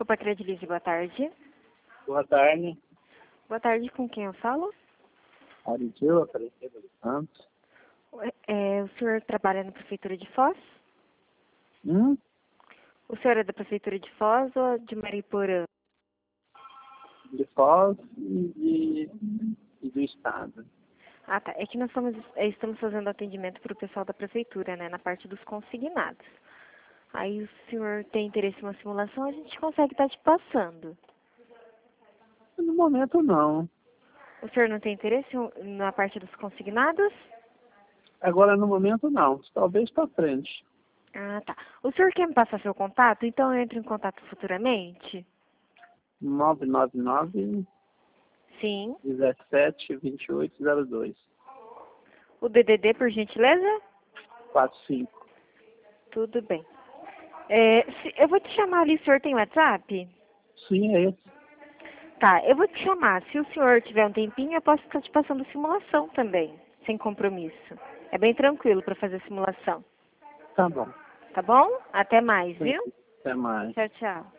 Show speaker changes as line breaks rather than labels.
Desculpa, Credilize, boa tarde.
Boa tarde.
Boa tarde, com quem eu falo?
Arideu, Aparecida dos Santos.
O senhor trabalha na Prefeitura de Foz? O senhor é da Prefeitura de Foz ou de Mariporã?
De Foz e do Estado.
Ah, tá. É que nós estamos fazendo atendimento para o pessoal da Prefeitura, né, na parte dos consignados. Aí o senhor tem interesse em uma simulação, a gente consegue estar te passando.
No momento, não.
O senhor não tem interesse na parte dos consignados?
Agora, no momento, não. Talvez para frente.
Ah, tá. O senhor quer me passar seu contato? Então eu entro em contato futuramente?
999
Sim.
17 2802
O DDD, por gentileza?
45.
Tudo bem. Eu vou te chamar ali, o senhor tem WhatsApp?
Sim, é esse.
Tá, eu vou te chamar. Se o senhor tiver um tempinho, eu posso estar te passando simulação também, sem compromisso. É bem tranquilo para fazer simulação.
Tá bom.
Tá bom? Até mais, viu?
Até mais.
Tchau, tchau.